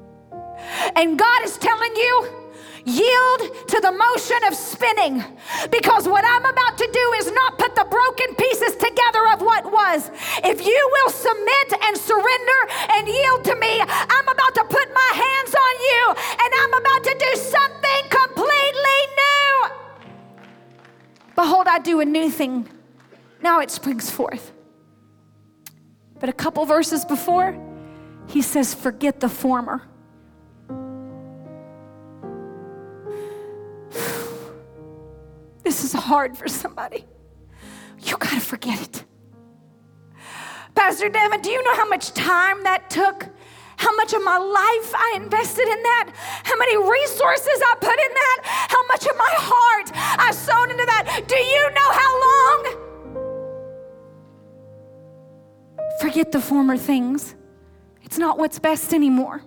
B: And God is telling you, yield to the motion of spinning, because what I'm about to do is not put the broken pieces together of what was. If you will submit and surrender and yield to me, I'm about to put my hands on you, and I'm about to do something completely new. Behold, I do a new thing. Now it springs forth. But a couple verses before, he says, forget the former. This is hard for somebody. You got to forget it. Pastor Devin, do you know how much time that took? How much of my life I invested in that? How many resources I put in that? How much of my heart I sown into that? Do you know how long? Forget the former things. It's not what's best anymore.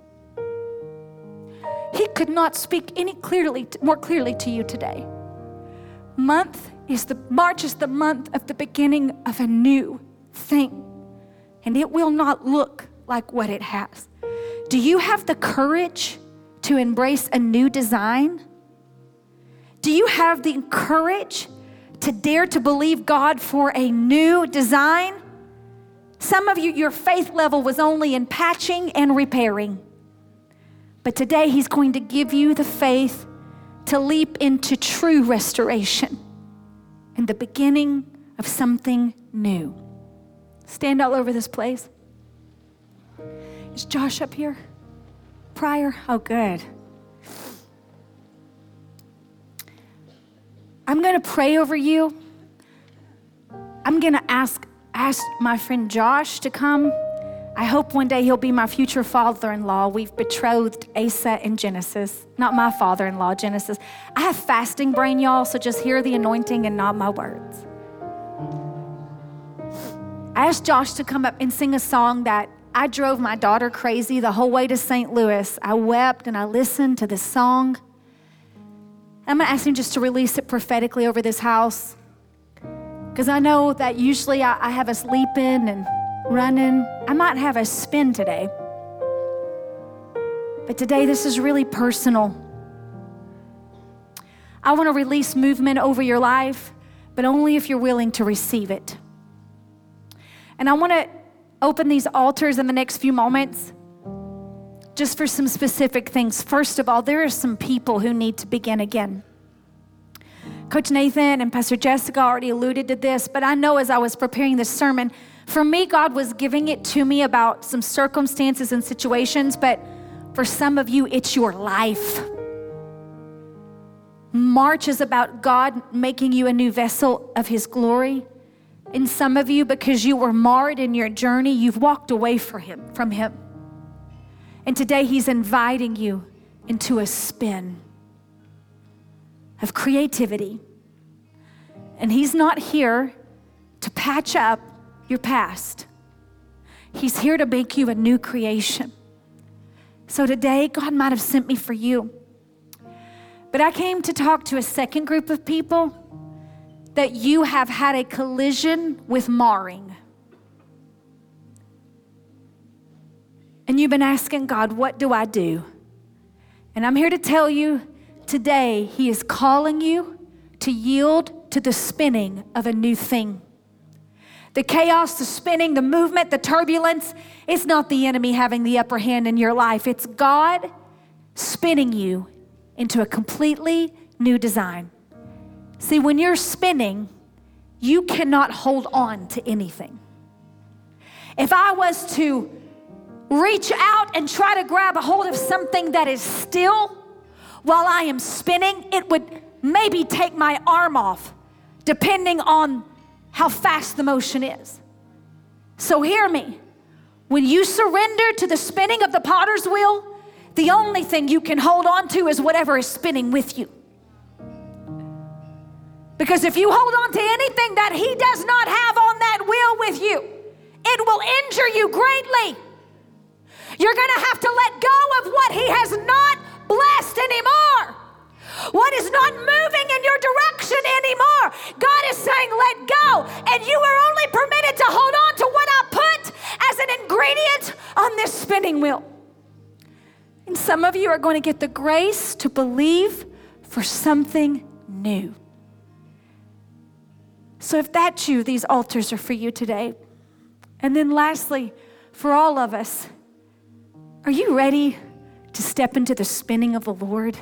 B: He could not speak more clearly to you today. March is the month of the beginning of a new thing, and it will not look like what it has. Do you have the courage to embrace a new design? Do you have the courage to dare to believe God for a new design? Some of you, your faith level was only in patching and repairing. But today He's going to give you the faith to leap into true restoration and the beginning of something new. Stand all over this place. Is Josh up here? Pryor? Oh, good. I'm going to pray over you. I'm going to ask my friend Josh to come. I hope one day he'll be my future father-in-law. We've betrothed Asa and Genesis. Not my father-in-law, Genesis. I have fasting brain, y'all, so just hear the anointing and not my words. I asked Josh to come up and sing a song that I drove my daughter crazy the whole way to St. Louis. I wept and I listened to this song. I'm going to ask him just to release it prophetically over this house. Because I know that usually I have us leaping and running. I might have us spin today. But today this is really personal. I want to release movement over your life, but only if you're willing to receive it. And I want to open these altars in the next few moments just for some specific things. First of all, there are some people who need to begin again. Coach Nathan and Pastor Jessica already alluded to this, but I know as I was preparing this sermon, for me, God was giving it to me about some circumstances and situations, but for some of you, it's your life. March is about God making you a new vessel of His glory. And some of you, because you were marred in your journey, you've walked away from Him. And today He's inviting you into a spin of creativity. And He's not here to patch up your past. He's here to make you a new creation. So today, God might have sent me for you. But I came to talk to a second group of people that you have had a collision with marring. And you've been asking God, what do I do? And I'm here to tell you today, He is calling you to yield to the spinning of a new thing. The chaos, the spinning, the movement, the turbulence, it's not the enemy having the upper hand in your life. It's God spinning you into a completely new design. See, when you're spinning, you cannot hold on to anything. If I was to reach out and try to grab a hold of something that is still while I am spinning, it would maybe take my arm off, depending on how fast the motion is. So hear me. When you surrender to the spinning of the potter's wheel, the only thing you can hold on to is whatever is spinning with you. Because if you hold on to anything that He does not have on that wheel with you, it will injure you greatly. You're going to have to let go of what He has not blessed anymore. What is not moving in your direction anymore. God is saying, let go. And you are only permitted to hold on to what I put as an ingredient on this spinning wheel. And some of you are going to get the grace to believe for something new. So if that's you, these altars are for you today. And then lastly, for all of us, are you ready to step into the spinning of the Lord?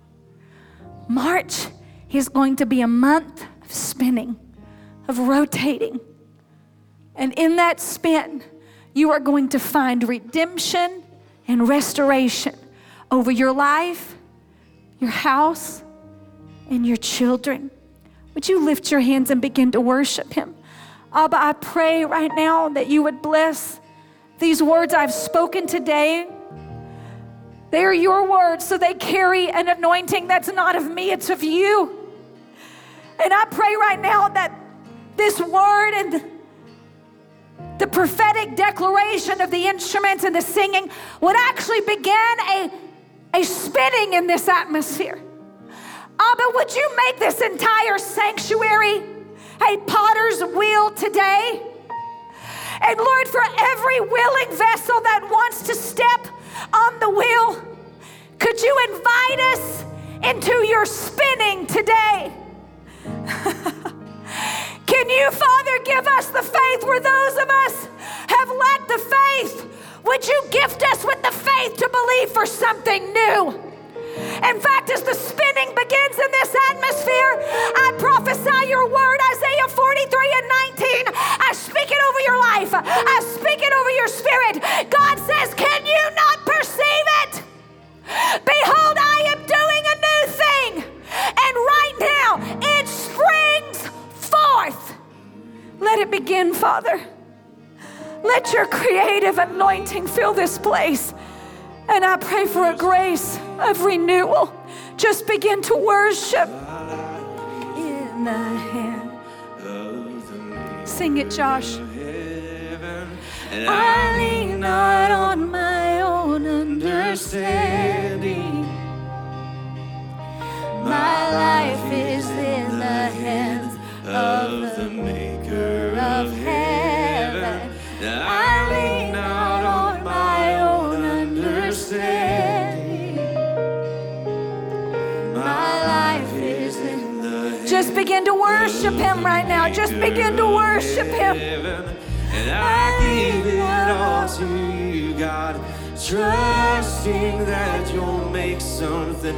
B: March is going to be a month of spinning, of rotating. And in that spin, you are going to find redemption and restoration over your life, your house, and your children. Would you lift your hands and begin to worship him? Abba, I pray right now that you would bless these words I've spoken today. They are your words, so they carry an anointing that's not of me, it's of you. And I pray right now that this word and the prophetic declaration of the instruments and the singing would actually begin a spinning in this atmosphere. Abba, would you make this entire sanctuary a potter's wheel today? And Lord, for every willing vessel that wants to step on the wheel, could you invite us into your spinning today? Can you, Father, give us the faith where those of us have lacked the faith? Would you gift us with the faith to believe for something new? In fact, as the spinning begins in this atmosphere, I prophesy your word, Isaiah 43:19. I speak it over your life. I speak it over your spirit. God says, can you not perceive it? Behold, I am doing a new thing. And right now, it springs forth. Let it begin, Father. Let your creative anointing fill this place. And I pray for a grace of renewal. Just begin to worship. In the hand. Sing it, Josh. I lean not on my own understanding. My life is in the hands of the Maker of heaven. I lean not on my own understanding. My life is in the hands. Just begin to worship him right now. Just begin to worship him. And I give it all to you, God, trusting that you'll make something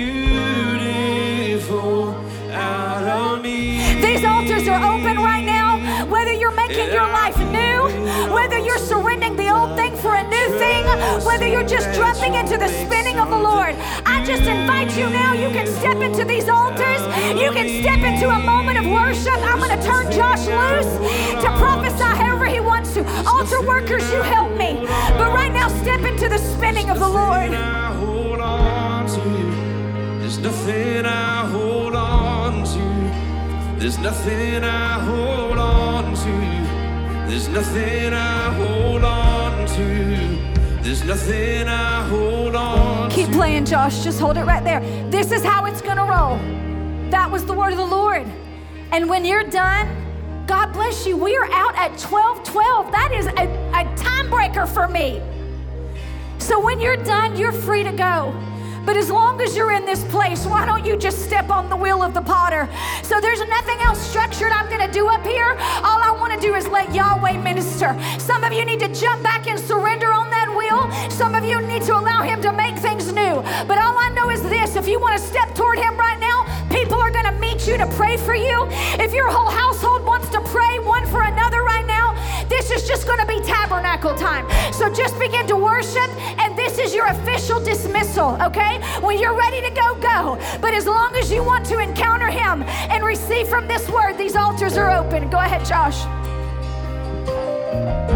B: beautiful out of me. These altars are open right now. Whether you're making your life new, whether you're surrendering the old thing for a new thing, whether you're just dropping into the spinning of the Lord, I just invite you now. You can step into these altars. You can step into a moment of worship. I'm going to turn Josh loose to prophesy however he wants to. Altar workers, you help me. But right now, step into the spinning of the Lord. There's nothing I hold on to. There's nothing I hold on to. There's nothing I hold on to. There's nothing I hold on to. Keep playing, Josh. Just hold it right there. This is how it's going to roll. That was the word of the Lord. And when you're done, God bless you. We are out at 12:12. That is a time breaker for me. So when you're done, you're free to go. But as long as you're in this place, why don't you just step on the wheel of the potter? So there's nothing else structured I'm going to do up here. All I want to do is let Yahweh minister. Some of you need to jump back and surrender on that wheel. Some of you need to allow him to make things new. But all I know is this: if you want to step toward him right now, people are going to meet you to pray for you. If your whole household wants to pray one for another right now, this is just going to be tabernacle time. So just begin to worship, and this is your official dismissal, okay? When you're ready to go, go. But as long as you want to encounter him and receive from this word, these altars are open. Go ahead, Josh.